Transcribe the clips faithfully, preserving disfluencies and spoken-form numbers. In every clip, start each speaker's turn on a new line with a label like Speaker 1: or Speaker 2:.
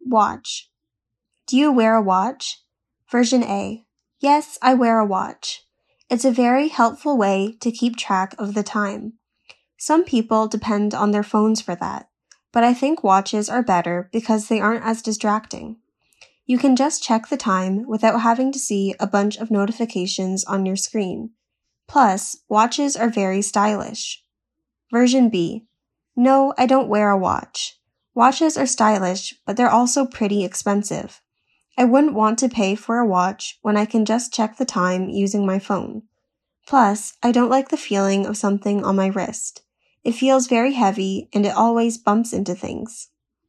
Speaker 1: Watch. Do you wear a watch? Version A. Yes, I wear a watch. It's a very helpful way to keep track of the time. Some people depend on their phones for that, but I think watches are better because they aren't as distracting. You can just check the time without having to see a bunch of notifications on your screen. Plus, watches are very stylish. Version B. No, I don't wear a watch. Watches are stylish, but they're also pretty expensive. I wouldn't want to pay for a watch when I can just check the time using my phone. Plus, I don't like the feeling of something on my wrist. It feels very heavy and it always bumps into things.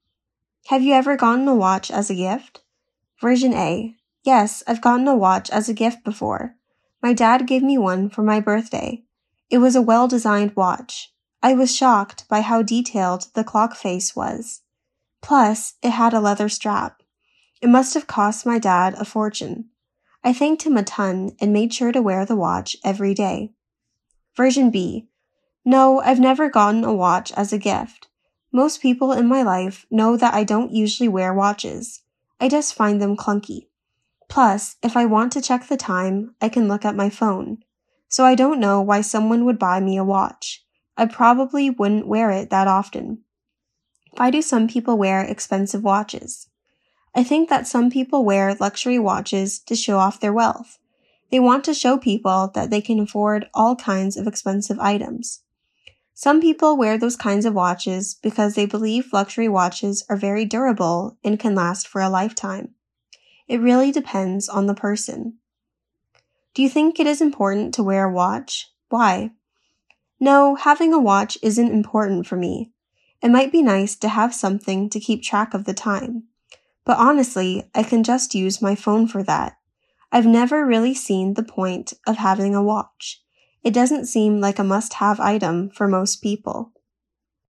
Speaker 1: Have you ever gotten a watch as a gift? Version A. Yes, I've gotten a watch as a gift before. My dad gave me one for my birthday. It was a well-designed watch. I was shocked by how detailed the clock face was. Plus, it had a leather strap. It must have cost my dad a fortune. I thanked him a ton and made sure to wear the watch every day. Version B. No, I've never gotten a watch as a gift. Most people in my life know that I don't usually wear watches. I just find them clunky. Plus, if I want to check the time, I can look at my phone. So I don't know why someone would buy me a watch. I probably wouldn't wear it that often. Why do some people wear expensive watches? I think that some people wear luxury watches to show off their wealth. They want to show people that they can afford all kinds of expensive items. Some people wear those kinds of watches because they believe luxury watches are very durable and can last for a lifetime. It really depends on the person. Do you think it is important to wear a watch? Why? No, having a watch isn't important for me. It might be nice to have something to keep track of the time. But honestly, I can just use my phone for that. I've never really seen the point of having a watch. It doesn't seem like a must-have item for most people.